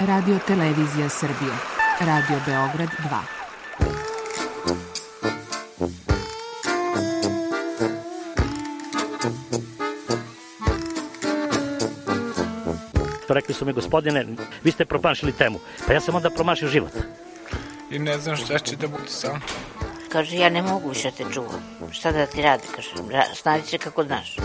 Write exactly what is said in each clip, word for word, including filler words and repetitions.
Radio Televizija Srbije. Radio Beograd dva. Rekli su mi, gospodine, vi ste promašili temu. Pa ja sam onda promašio život. I ne znam šta će da bude sam. Kaže, ja ne mogu više te čuvam. Šta da ti radi, kaže, snađi se kako znaš.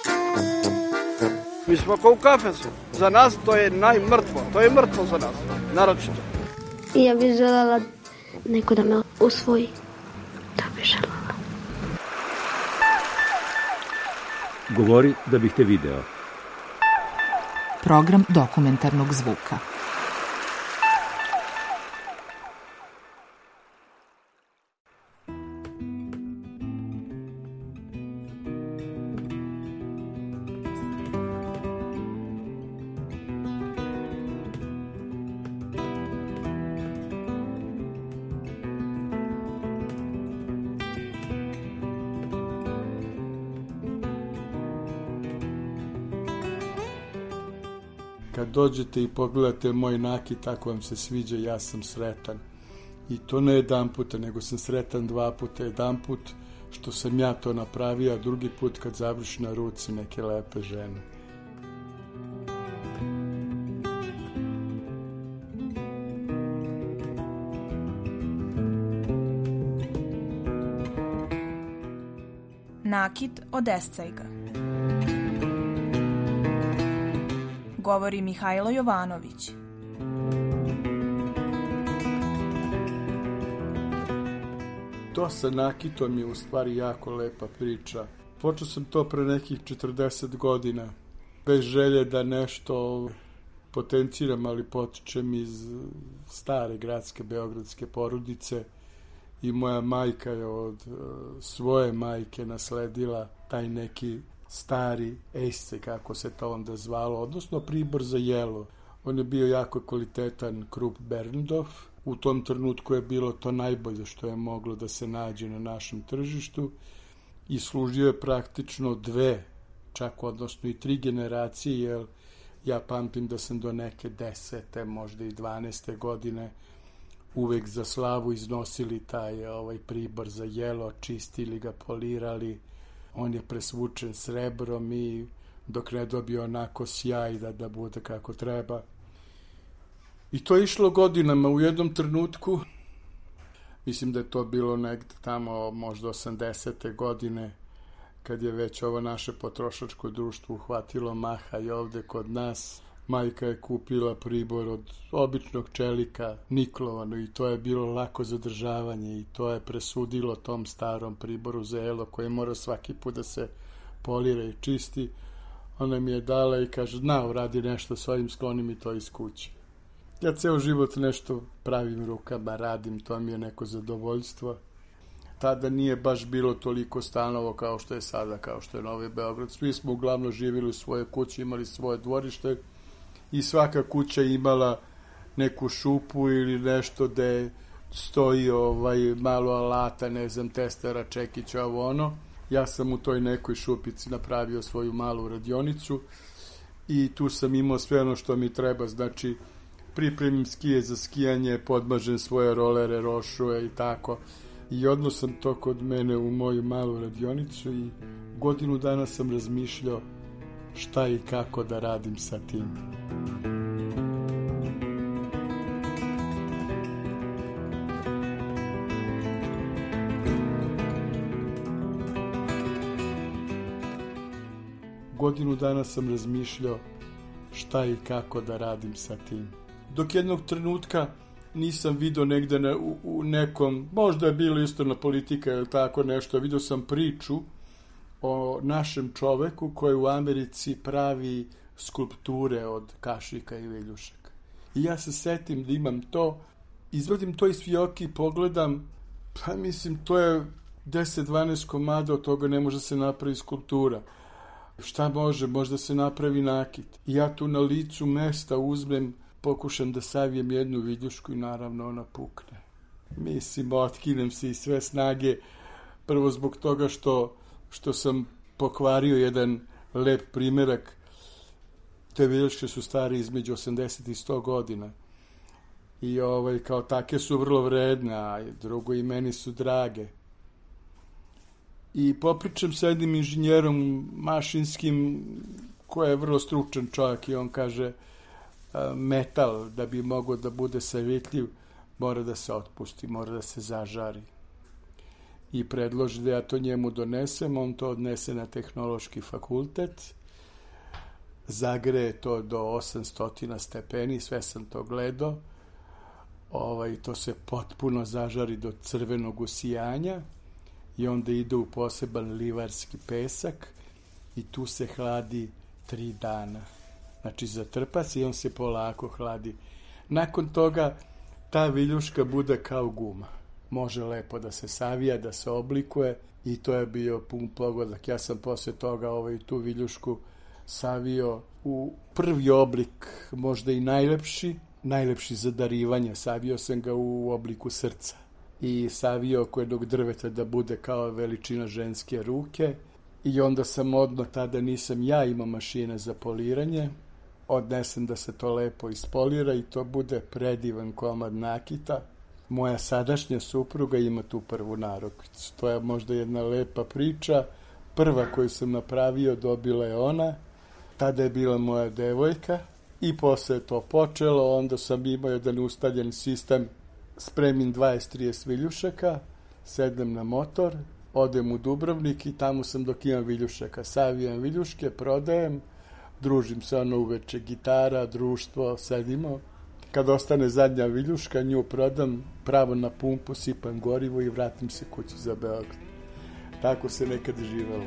Mi smo kao u kafesu. Za nas to je najmrtvo. To je mrtvo za nas, naročito. I ja bih želela neko da me usvoji. To bih želela. Govori da bih te video. Program dokumentarnog zvuka. Kad dođete i pogledate moj nakit, tako vam se sviđa, ja sam sretan. I to ne jedan puta, nego sam sretan dva puta. Jedan put što sam ja to napravio, a drugi put kad završi na ruci neke lepe žene. Nakit od Escajga. Govori Mihajlo Jovanović. To sa nakitom je u stvari jako lepa priča. Počeo sam to pre nekih četrdeset godina, bez želje da nešto potenciram, ali potičem iz stare gradske beogradske porodice i moja majka je od svoje majke nasledila taj neki stari esce, kako se to onda zvalo, odnosno pribor za jelo. On je bio jako kvalitetan Krupp Berndorf. U tom trenutku je bilo to najbolje što je moglo da se nađe na našem tržištu i služio je praktično dve, čak odnosno i tri generacije, jer ja pamtim da sam do neke desete, možda i dvanaeste godine uvek za slavu iznosili taj ovaj pribor za jelo, čistili ga, polirali. On je presvučen srebrom i dok ne dobio onako sjaj da, da bude kako treba. I to je išlo godinama. U jednom trenutku, mislim da je to bilo negde tamo možda osamdesete godine, kad je već ovo naše potrošačko društvo uhvatilo maha i ovde kod nas, majka je kupila pribor od običnog čelika, niklovano, i to je bilo lako zadržavanje i to je presudilo tom starom priboru za jelo koje mora svaki put da se polira i čisti. Ona mi je dala i kaže, na, uradi nešto s ovim, skloni mi to iz kuće. Ja ceo život nešto pravim rukama, radim, to mi je neko zadovoljstvo. Tada nije baš bilo toliko stanovo kao što je sada, kao što je Novi Beograd. Svi smo uglavnom živjeli u svoje kuće, imali svoje dvorište i svaka kuća imala neku šupu ili nešto gde stoji ovaj, malo alata, ne znam, testera, čekića, ovo ono. Ja sam u toj nekoj šupici napravio svoju malu radionicu i tu sam imao sve ono što mi treba, znači pripremim skije za skijanje, podmažem svoje rolere, rošuje i tako. I odno sam to kod mene u moju malu radionicu i godinu dana sam razmišljao šta i kako da radim sa tim. Godinu dana sam razmišljao šta i kako da radim sa tim. Dok jednog trenutka nisam vidio negde na, u, u nekom, možda je bilo isto na politika ili tako nešto, vidio sam priču o našem čoveku koji u Americi pravi skulpture od kašika i viljušaka. I ja se setim da imam to, izvadim to iz fioki, pogledam, pa mislim to je deset dvanaest komada, od toga ne može se napraviti skulptura. Šta može? Možda se napravi nakit. I ja tu na licu mesta uzmem, pokušam da savijem jednu viljušku i naravno ona pukne. Mislim, otkinem se i sve snage, prvo zbog toga što, što sam pokvario jedan lep primerak. Te viljuške su stare između osamdeset i sto godina. I ovaj, kao take su vrlo vredne, a drugo i meni su drage. I popričam sa jednim inženjerom mašinskim koji je vrlo stručan čovjek i on kaže metal da bi mogao da bude savjetljiv mora da se otpusti, mora da se zažari. I predloži da ja to njemu donesem, on to odnese na tehnološki fakultet, zagreje to do osamsto stepeni, sve sam to gledao, ovaj, to se potpuno zažari do crvenog usijanja i onda ide u poseban livarski pesak i tu se hladi tri dana. Znači, zatrpa se i on se polako hladi. Nakon toga ta viljuška bude kao guma. Može lepo da se savija, da se oblikuje i to je bio pun pogodak. Ja sam posle toga ovaj, tu viljušku savio u prvi oblik, možda i najlepši, najlepši za darivanje. Savio sam ga u obliku srca i savio oko jednog drveta da bude kao veličina ženske ruke i onda sam odmah, tada nisam ja imao mašine za poliranje, odnesem da se to lepo ispolira i to bude predivan komad nakita. Moja sadašnja supruga ima tu prvu narukvicu. To je možda jedna lepa priča. Prva koju sam napravio dobila je ona. Tada je bila moja devojka i posle je to počelo. Onda sam imao jedan ustaljen sistem. Spremim dvadeset trideset viljušaka, sedem na motor, odem u Dubrovnik i tamo sam dok imam viljušaka. Savijam viljuške, prodajem, družim se ono uveče, gitara, društvo, sedimo. Kad ostane zadnja viljuška, nju prodam, pravo na pumpu, sipam gorivo i vratim se kući za Beograd. Tako se nekad živelo.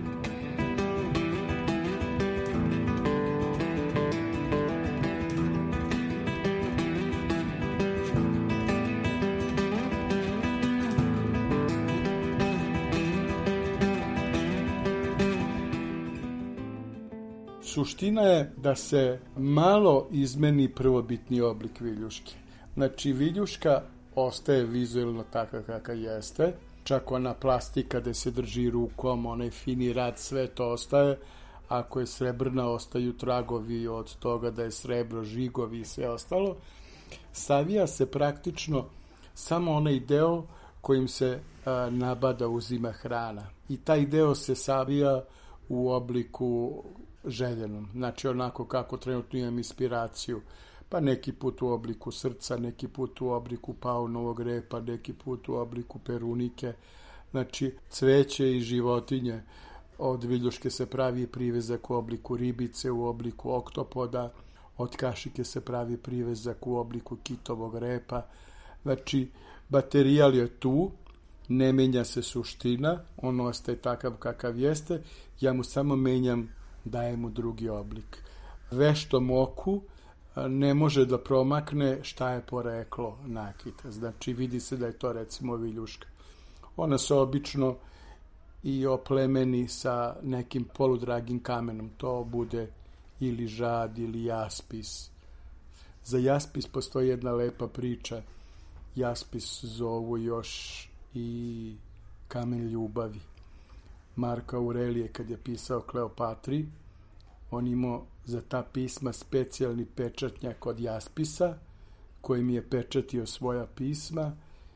Suština je da se malo izmeni prvobitni oblik viljuške. Znači, viljuška ostaje vizuelno taka kakav jeste, čak ona plastika gde se drži rukom, onaj fini rad, sve to ostaje. Ako je srebrna, ostaju tragovi od toga da je srebro, žigovi i sve ostalo. Savija se praktično samo onaj deo kojim se a, nabada, uzima hrana. I taj deo se savija u obliku željenom, znači onako kako trenutno imam inspiraciju, pa neki put u obliku srca, neki put u obliku paunovog repa, neki put u obliku perunike, znači cveće i životinje. Od viljuške se pravi privezak u obliku ribice, u obliku oktopoda, od kašike se pravi privezak u obliku kitovog repa, znači materijal je tu, ne menja se suština, on ostaje takav kakav jeste, ja mu samo menjam, daje mu drugi oblik. Veštom oku ne može da promakne šta je poreklo nakita. Znači, vidi se da je to recimo viljuška. Ona se obično i oplemeni sa nekim poludragim kamenom. To bude ili žad ili jaspis. Za jaspis postoji jedna lepa priča. Jaspis zovu još i kamen ljubavi. Marko Aurelije, kad je pisao Kleopatri, on imao za ta pisma specijalni pečatnjak od jaspisa, kojim je pečatio svoja pisma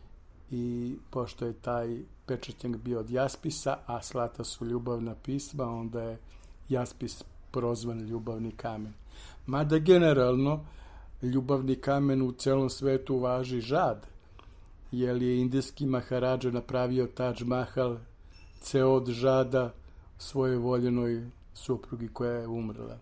i pošto je taj pečatnjak bio od jaspisa, a slata su ljubavna pisma, onda je jaspis prozvan ljubavni kamen. Mada generalno ljubavni kamen u celom svetu važi žad, jer je indijski Maharadža napravio Taj Mahal ceo od žada svojoj voljenoj suprugi koja je umrla.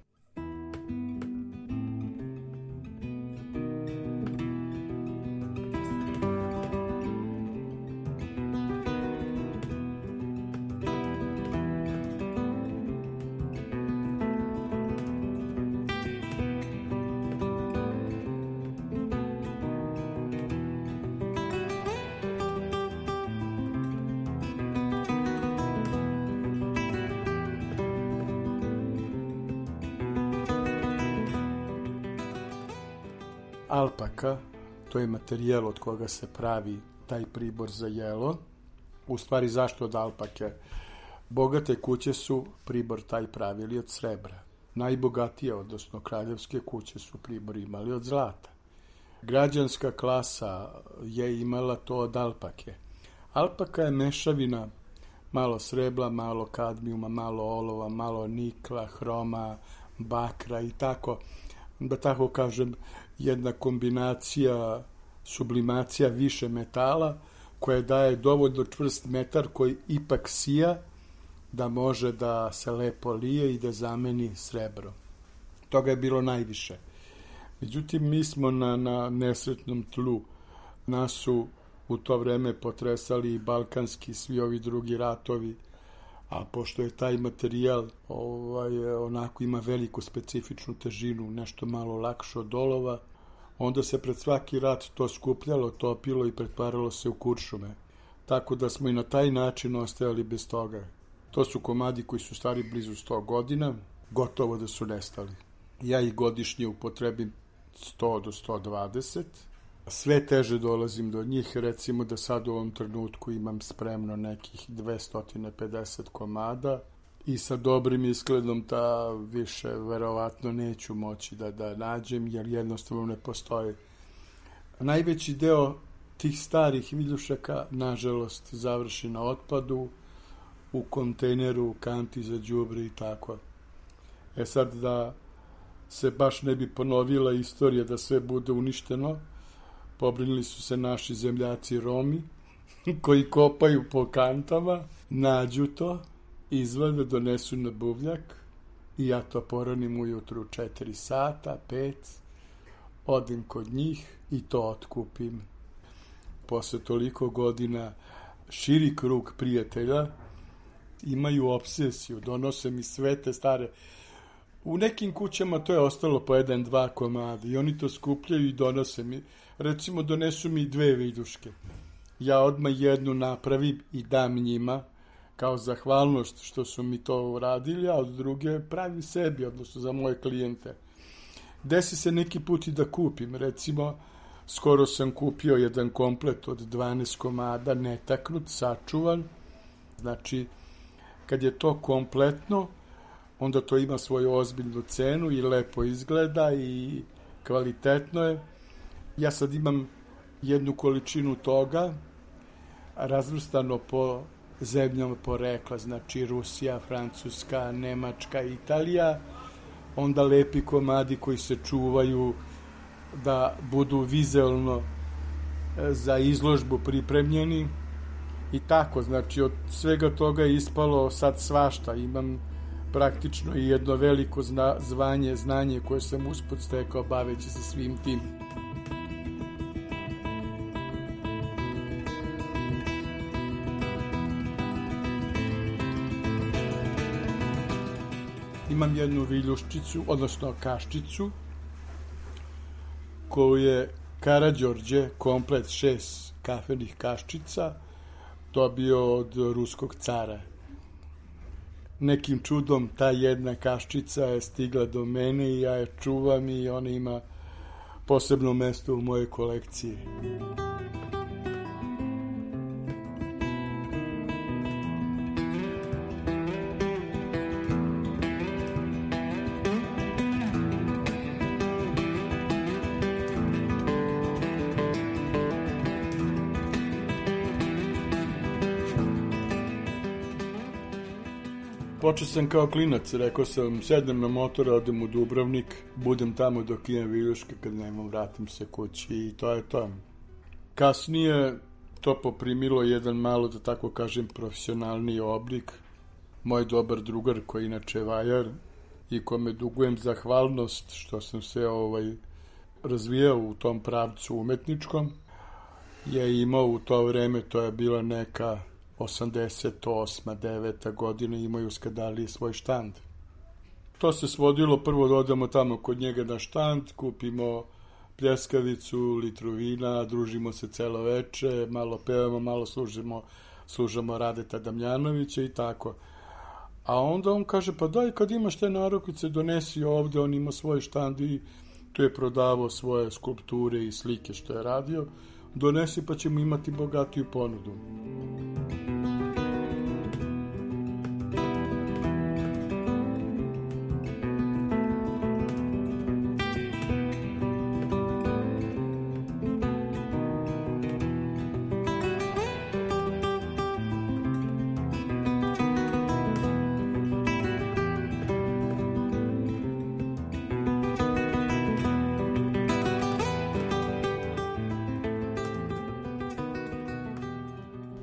Alpaka, to je materijal od koga se pravi taj pribor za jelo. U stvari, zašto od alpake? Bogate kuće su pribor taj pravili od srebra. Najbogatije, odnosno kraljevske kuće, su pribor imali od zlata. građanska klasa je imala to od alpake. Alpaka je mešavina malo srebla, malo kadmijuma, malo olova, malo nikla, hroma, bakra i tako, da tako kažem, jedna kombinacija, sublimacija više metala koja daje dovoljno čvrst metar koji ipak sija da može da se lepo lije i da zameni srebro. Toga je bilo najviše. Međutim, mi smo na, na nesretnom tlu. Nas su u to vreme potresali i balkanski, svi ovi drugi ratovi, a pošto je taj materijal ovaj, onako ima veliku specifičnu težinu, nešto malo lakše od olova, onda se pred svaki rat to skupljalo, topilo i pretvaralo se u kuršume. Tako da smo i na taj način ostajali bez toga. To su komadi koji su stari blizu sto godina, gotovo da su nestali. Ja ih godišnje upotrebim sto do sto dvadeset. Sve teže dolazim do njih, recimo da sad u ovom trenutku imam spremno nekih dvesta pedeset komada i sa dobrim izgledom ta više verovatno neću moći da, da nađem, jer jednostavno ne postoji. Najveći deo tih starih viljušaka, nažalost, završi na otpadu, u kontejneru, u kanti za đubre i tako. E sad, da se baš ne bi ponovila istorija da sve bude uništeno, pobrinili su se naši zemljaci Romi, koji kopaju po kantama, nađu to, izvade, donesu na buvljak i ja to poronim ujutru četiri sata, pet, odem kod njih i to otkupim. Posle toliko godina širi krug prijatelja imaju obsesiju, donose mi sve te stare. U nekim kućama to je ostalo po jedan, dva komada i oni to skupljaju i donose mi. Recimo, donesu mi dve viljuške. Ja odmah jednu napravim i dam njima kao zahvalnost što su mi to uradili, a od druge pravim sebi, odnosno za moje klijente. Desi se neki put i da kupim. Recimo, skoro sam kupio jedan komplet od dvanaest komada, netaknut, sačuvan. Znači, kad je to kompletno, onda to ima svoju ozbiljnu cenu i lepo izgleda i kvalitetno je. Ja sad imam jednu količinu toga razvrstano po zemljama porekla, znači Rusija, Francuska, Nemačka, Italija, onda lepi komadi koji se čuvaju da budu vizualno za izložbu pripremljeni i tako, znači od svega toga je ispalo sad svašta. Imam praktično i jedno veliko zna, zvanje, znanje koje sam usput stekao baveći se svim tim. Imam jednu viljuščicu, odnosno kaščicu, koju je Karađorđe, komplet šest kafenih kaščica, dobio od ruskog cara. Nekim čudom ta jedna kaščica je stigla do mene i ja je čuvam i ona ima posebno mesto u mojoj kolekciji. Počeo sam kao klinac, rekao sam, sedem na motor, odem u Dubrovnik, budem tamo dok imam viljuške, kad nemam, vratim se kući i to je to. Kasnije to poprimilo jedan malo, da tako kažem, profesionalni oblik. Moj dobar drugar, koji je inače vajar i kome dugujem zahvalnost što sam se ovaj, razvijao u tom pravcu umetničkom, je imao u to vreme, to je bila neka osamdeset osma deveta godina, imaju u Skadaliji svoj štand. To se svodilo, prvo da odemo tamo kod njega na štand, kupimo pljeskavicu, litru vina, družimo se celo veče, malo pevamo, malo služimo, služamo Radeta Damljanovića i tako. A onda on kaže, pa daj, kad imaš te narukvice, donesi ovde, on ima svoj štand i tu je prodavao svoje skulpture i slike što je radio, donesi pa ćemo imati bogatiju ponudu.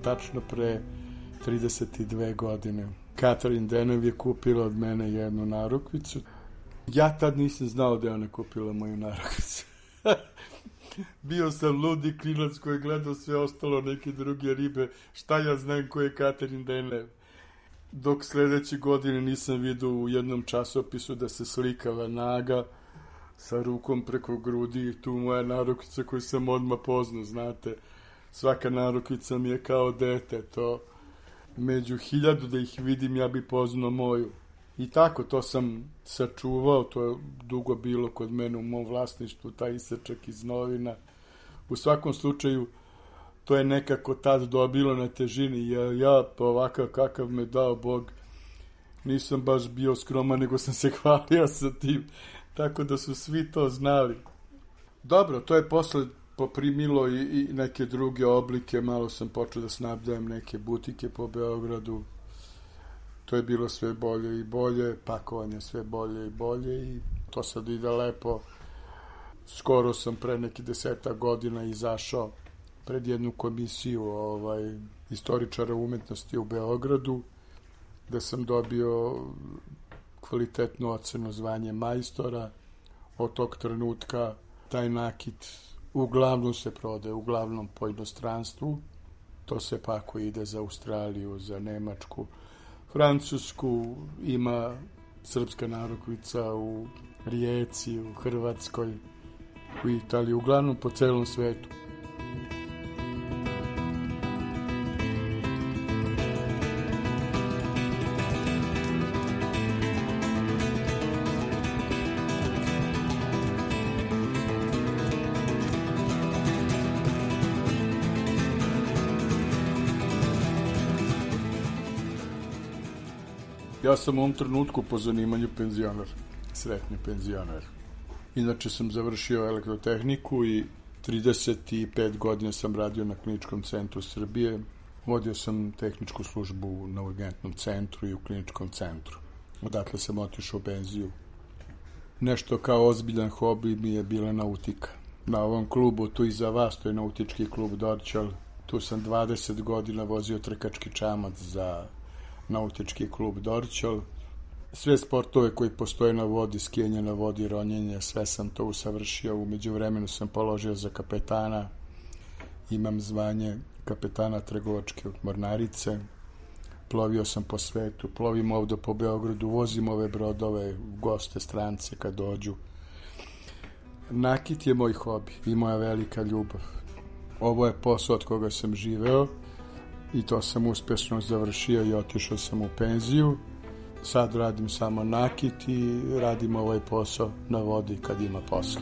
tačno pre trideset dve godine. Catherine Deneuve je kupila od mene jednu narukvicu. Ja tad nisam znao da je ona kupila moju narukvicu. Bio sam ludi klinac koji je gledao sve ostalo, neke druge ribe. Šta ja znam ko je Catherine Deneuve? Dok sledeće godine nisam vidio u jednom časopisu da se slikala naga sa rukom preko grudi i tu moja narukvica koju sam odmah poznao, znate. Svaka narukvica mi je kao dete, to među hiljadu da ih vidim ja bi poznao moju. I tako, to sam sačuvao, to je dugo bilo kod mene u mom vlasništvu, taj isečak iz novina. U svakom slučaju, to je nekako tad dobilo na težini, jer ja, ovakav kakav me dao Bog, nisam baš bio skroman, nego sam se hvalio sa tim, tako da su svi to znali. Dobro, to je posle poprimilo i, i neke druge oblike, malo sam počeo da snabdajem neke butike po Beogradu, to je bilo sve bolje i bolje, pakovanje sve bolje i bolje i to sad ide lepo. Skoro sam pre neki deseta godina izašao pred jednu komisiju ovaj, istoričara umetnosti u Beogradu, gde sam dobio kvalitetnu ocenu zvanje majstora. Od tog trenutka taj nakit uglavnom se prodaje, uglavnom po inostranstvu. To se pa ide za Australiju, za Nemačku, Francusku, ima srpska narukvica u Rijeci, u Hrvatskoj, u Italiji, uglavnom po celom svetu. Ja sam u ovom trenutku po zanimanju penzioner, sretni penzioner. Inače sam završio elektrotehniku i trideset pet godina sam radio na Kliničkom centru Srbije. Vodio sam tehničku službu na urgentnom centru i u Kliničkom centru. Odatle sam otišao u penziju. Nešto kao ozbiljan hobi mi je bila nautika. Na ovom klubu, tu iza vas, to je nautički klub Dorćol. Tu sam dvadeset godina vozio trkački čamac za nautički klub Dorćol. Sve sportove koji postoje na vodi, skijanje na vodi, ronjenje, sve sam to usavršio. U međuvremenu sam položio za kapetana. Imam zvanje kapetana trgovačke mornarice. Plovio sam po svetu, plovim ovde po Beogradu, vozim ove brodove, goste, strance kad dođu. Nakit je moj hobi i moja velika ljubav. Ovo je posao od koga sam živeo i to sam uspešno završio i otišao sam u penziju. Sad radim samo nakit i radim ovaj posao na vodi kad ima posla.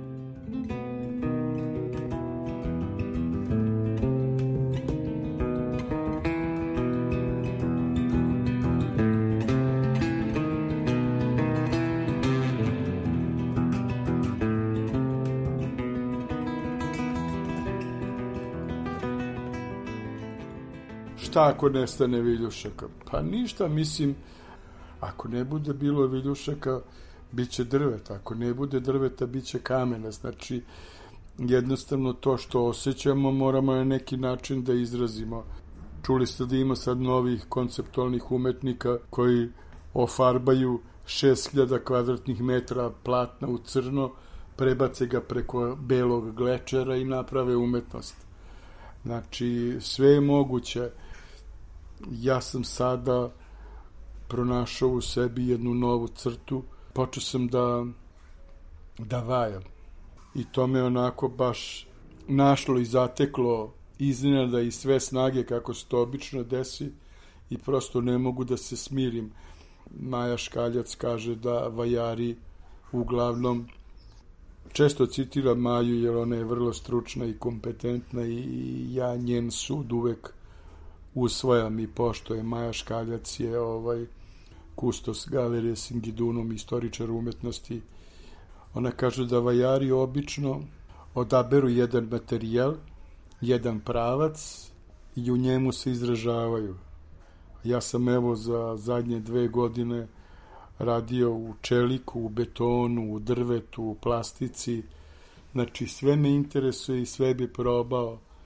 Šta ako nestane viljušaka? Pa ništa, mislim, ako ne bude bilo viljušaka, bit će drveta. Ako ne bude drveta, bit će kamena. Znači, jednostavno to što osjećamo moramo na neki način da izrazimo. Čuli ste da ima sad novih konceptualnih umetnika koji ofarbaju šest hiljada kvadratnih metra platna u crno, prebace ga preko belog glečera i naprave umetnost. Znači, sve je moguće. Ja sam sada pronašao u sebi jednu novu crtu. Počeo sam da, da vajam. I to me onako baš našlo i zateklo iznenada i sve snage kako se to obično desi i prosto ne mogu da se smirim. Maja Škaljac kaže da vajari uglavnom, često citiram Maju jer ona je vrlo stručna i kompetentna i ja njen sud uvek usvajam i poštojem. Maja Škaljac je ovaj kustos galerije Singidunum, istoričar umetnosti. Ona kaže da vajari obično odaberu jedan materijal, jedan pravac i u njemu se izražavaju. Ja sam evo za zadnje dve godine radio u čeliku, u betonu, u drvetu, u plastici. Znači sve me interesuje i sve bi probao.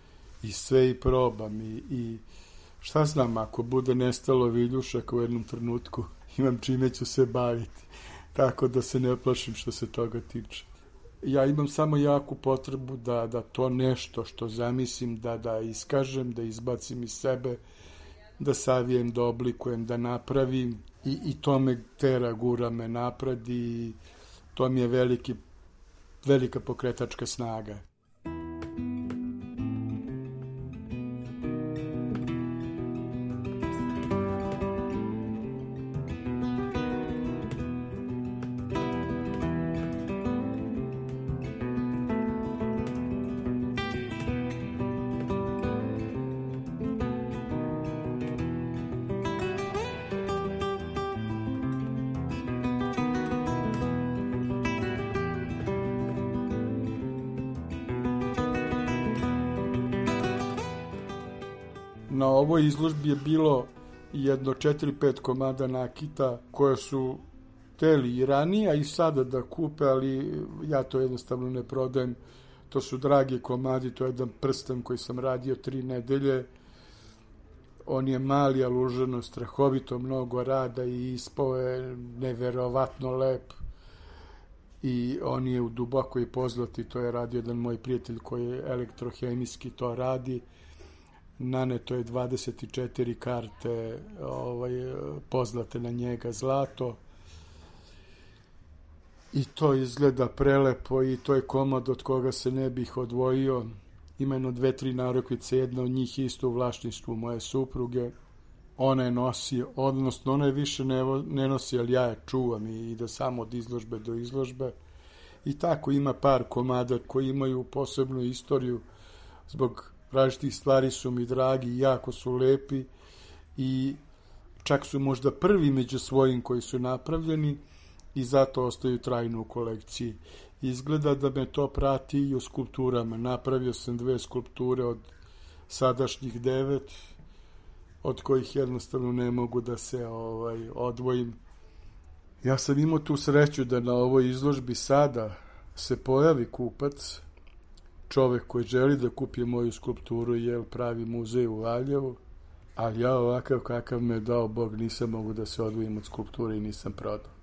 i sve i probam i, i šta znam, ako bude nestalo viljušaka u jednom trenutku, imam čime ću se baviti, tako da se ne plašim što se toga tiče. Ja imam samo jaku potrebu da, da to nešto što zamislim, da, da iskažem, da izbacim iz sebe, da savijem, da oblikujem, da napravim i, i to me tera, gura me napred i to mi je veliki, velika pokretačka snaga. Na ovoj izložbi je bilo jedno četiri pet komada nakita koje su hteli i ranije, a i sada da kupe, ali ja to jednostavno ne prodajem. To su dragi komadi, to je jedan prsten koji sam radio tri nedelje. On je mali, ali uženo strahovito mnogo rada i ispao je neverovatno lep. I on je u dubokoj pozlati, to je radio jedan moj prijatelj koji je elektrohemijski to radi. Naneto je dvadeset četiri karte ovaj, pozlate na njega zlato i to izgleda prelepo i to je komad od koga se ne bih odvojio. Ima jedno dve, tri narukvice, jedna od njih isto u vlasništvu moje supruge. Ona je nosi, odnosno ona je više ne, ne nosi, ali ja je čuvam i ide samo od izložbe do izložbe. I tako ima par komada koji imaju posebnu istoriju, zbog različitih stvari su mi dragi, jako su lepi i čak su možda prvi među svojim koji su napravljeni i zato ostaju trajno u kolekciji. Izgleda da me to prati i u skulpturama. Napravio sam dve skulpture od sadašnjih devet, od kojih jednostavno ne mogu da se ovaj, odvojim. Ja sam imao tu sreću da na ovoj izložbi sada se pojavi kupac, čovek koji želi da kupi moju skulpturu, jer pravi muzej u Valjevu, ali ja ovakav kakav me dao Bog nisam mogu da se odvojim od skulpture i nisam prodao.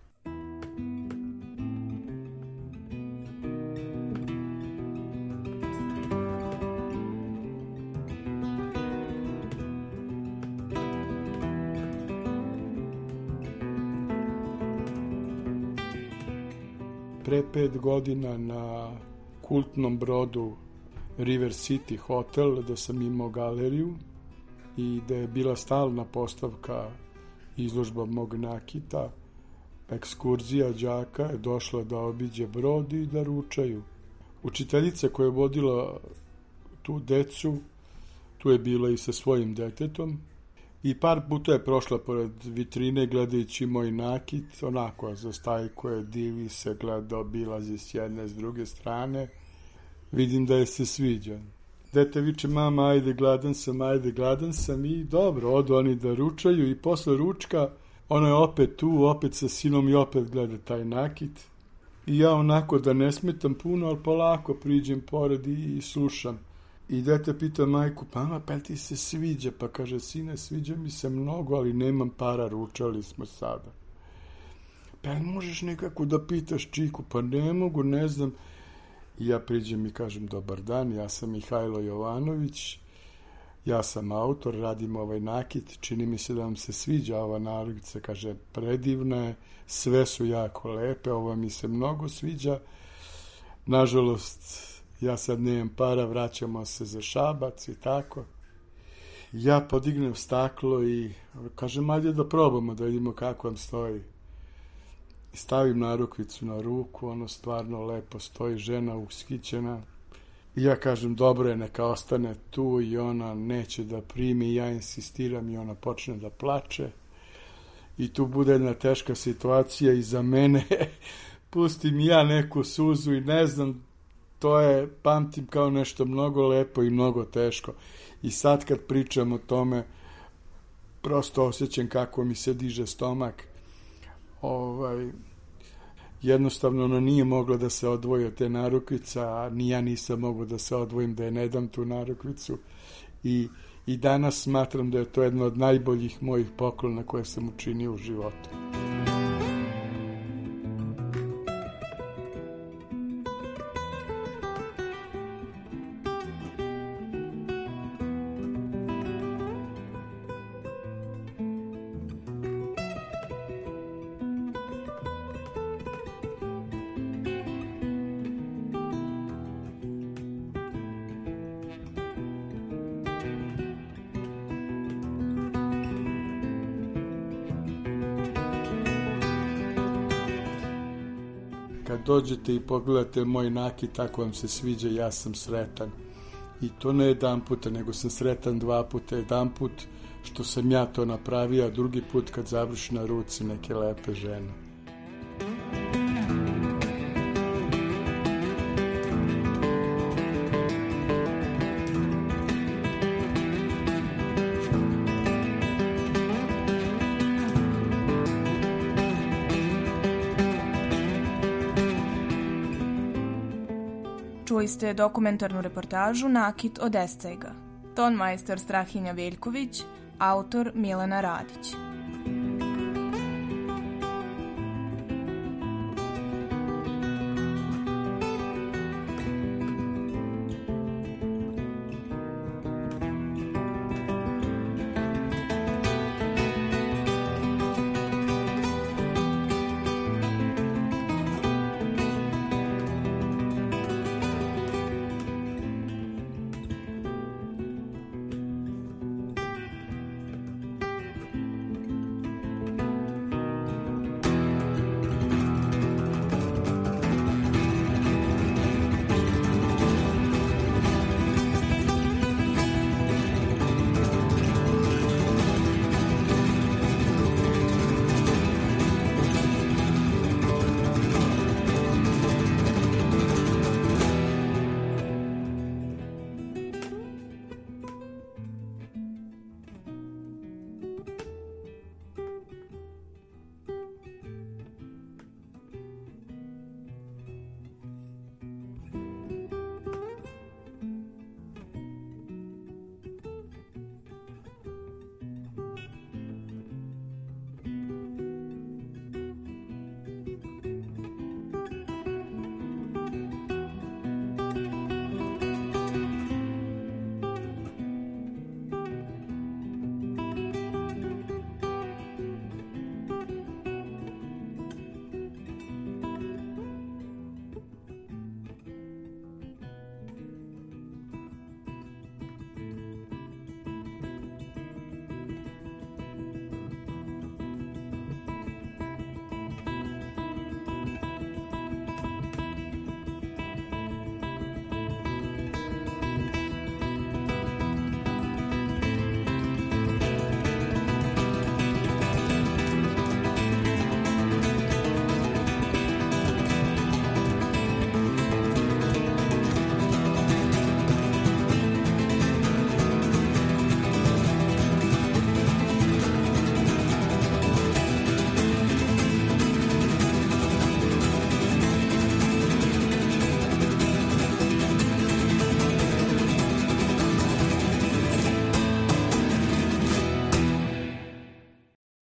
Pre pet godina na kultnom brodu River City Hotel, da sam imao galeriju i da je bila stalna postavka izložba mog nakita, ekskurzija đaka je došla da obiđe brod i da ručaju. Učiteljica koja je vodila tu decu, tu je bila i sa svojim detetom i par puta je prošla pored vitrine gledajući moj nakit, onako zastajkuje, divi se, gleda, obilazi s jedne, s druge strane. Vidim da je se sviđa. Dete viče, mama, ajde, gladan sam, ajde, gladan sam i dobro, odu oni da ručaju i posle ručka ona je opet tu, opet sa sinom i opet gleda taj nakit. I ja onako da ne smetam puno, ali polako priđem pored i, i slušam. I dete pita majku, mama, pa ti se sviđa? Pa kaže, sine, sviđa mi se mnogo, ali nemam para, ručali smo sada. Pa možeš nekako da pitaš čiku? Pa ne mogu, ne znam. I ja priđem i kažem, dobar dan, ja sam Mihajlo Jovanović, ja sam autor, radim ovaj nakit, čini mi se da vam se sviđa ova narukvica, kaže, predivna je, sve su jako lepe, ova mi se mnogo sviđa, nažalost, ja sad nemam para, vraćamo se za Šabac i tako. Ja podignem staklo i kažem, ajde da probamo, da vidimo kako vam stoji. Stavim narukvicu na ruku, ono stvarno lepo stoji, žena ushićena. I ja kažem, dobro je, neka ostane tu i ona neće da primi, ja insistiram i ona počne da plače. I tu bude jedna teška situacija i za mene, pustim ja neku suzu i ne znam, to je, pamtim kao nešto mnogo lepo i mnogo teško. I sad kad pričam o tome, prosto osjećam kako mi se diže stomak. Ovaj, jednostavno ona nije mogla da se odvoji od te narukvice, a ni ja nisam mogao da se odvojim, da je ne dam tu narukvicu. I, i danas smatram da je to jedno od najboljih mojih poklona koje sam učinio u životu. Kad dođete i pogledate moj nakit, tako vam se sviđa, ja sam sretan. I to ne jedan puta, nego sam sretan dva puta. Jedan put što sam ja to napravio, a drugi put kad završi na ruci neke lepe žene. Čuli ste dokumentarnu reportažu Nakit od Escejga. Tonmajstor Strahinja Veljković, autor Milena Radić.